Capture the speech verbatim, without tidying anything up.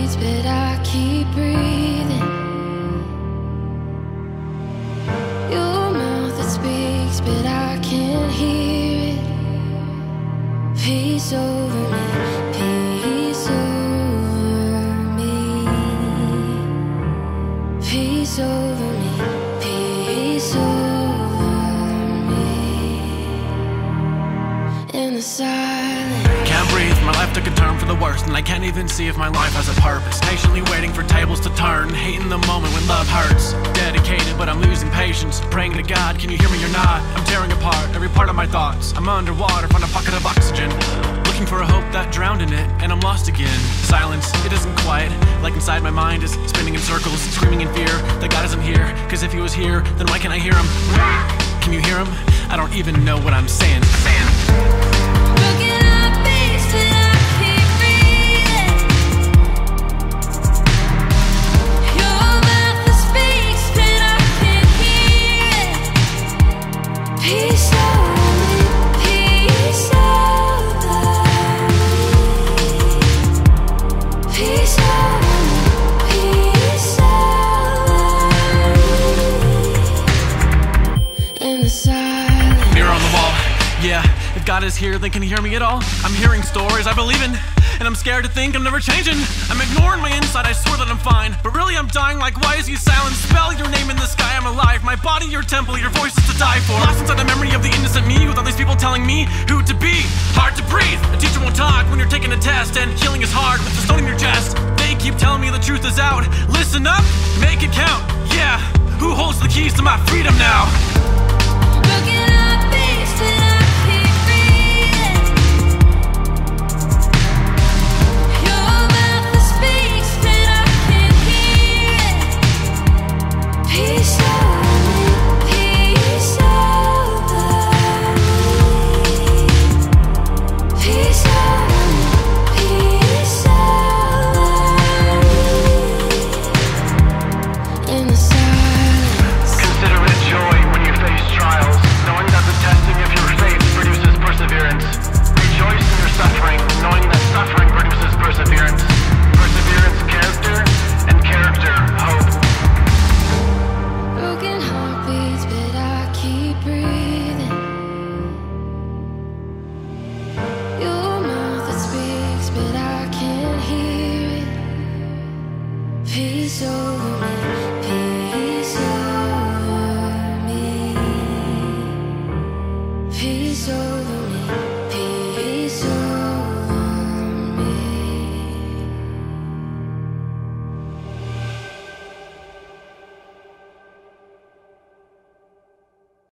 speeds, but I keep breathing. Your mouth it speaks, but I can't hear it. Peace over me, peace over me, peace over me, peace over me. In the silence, can't breathe, my life took a turn for the worst, and I can't even see if my life has a purpose. Patiently waiting for tables to turn, hating the moment when love hurts. Dedicated, but I'm losing patience. Praying to God, can you hear me or not? I'm tearing apart every part of my thoughts. I'm underwater, find a pocket of oxygen. Looking for a hope that drowned in it, and I'm lost again. Silence, it isn't quiet, like inside my mind is spinning in circles, screaming in fear that God isn't here. Cause if he was here, then why can't I hear him? Can you hear him? I don't even know what I'm saying. saying. looking at me, still I keep breathing. Your mouth that speaks, but I can't hear it. Peace over me, peace over me, peace over me, peace over me. In the silence, Mirror on the wall, yeah. If God is here, then can he hear me at all? I'm hearing stories I believe in, and I'm scared to think I'm never changing. I'm ignoring my inside, I swear that I'm fine, but really I'm dying. Like, why is he silent? Spell your name in the sky, I'm alive. My body, your temple, your voice is to die for. Lost inside the memory of the innocent me, with all these people telling me who to be. Hard to breathe, a teacher won't talk when you're taking a test, and healing is hard with the stone in your chest. They keep telling me the truth is out. Listen up, make it count, yeah. Who holds the keys to my freedom now? looking at